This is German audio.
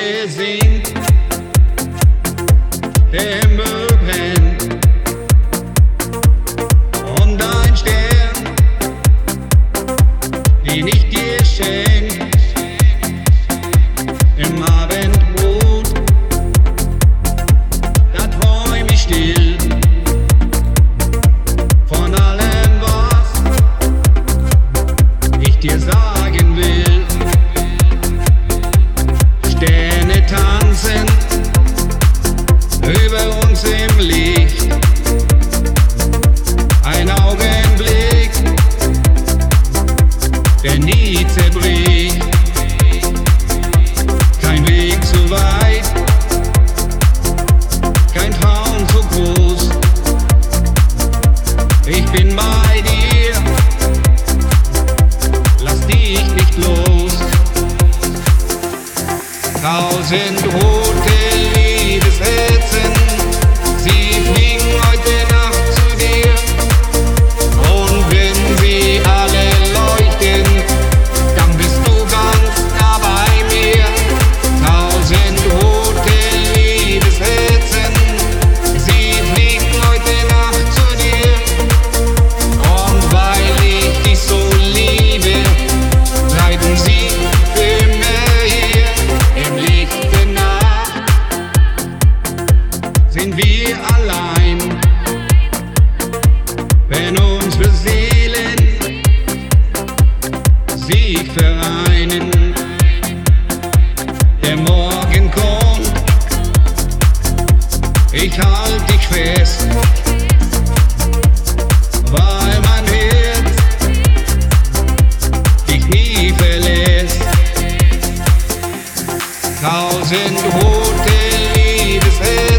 Sonne singt, der Himmel brennt und ein Stern, den ich dir schenk, im Abendbrot, da träum ich still von allem, was ich dir sagen will. Sterne tanzen über uns im Licht, ein Augenblick, der nie zerbricht, kein Weg zu weit, kein Traum zu groß. Ich bin bei dir, lass dich nicht los. 1000 rote Liebesherzen, sie fliegen heute Nacht zu dir. Und wenn sie alle leuchten, dann bist du ganz nah bei mir. 1000 rote Liebesherzen, sie fliegen heute Nacht zu dir. Und weil ich dich so liebe, bleiben sie für immer hier. Im Licht der Nacht sind wir allein, wenn unsere Seelen sich vereinen. Der Morgen kommt, ich halt dich fest, weil mein Herz dich nie verlässt. 1000 rote Liebesherzen,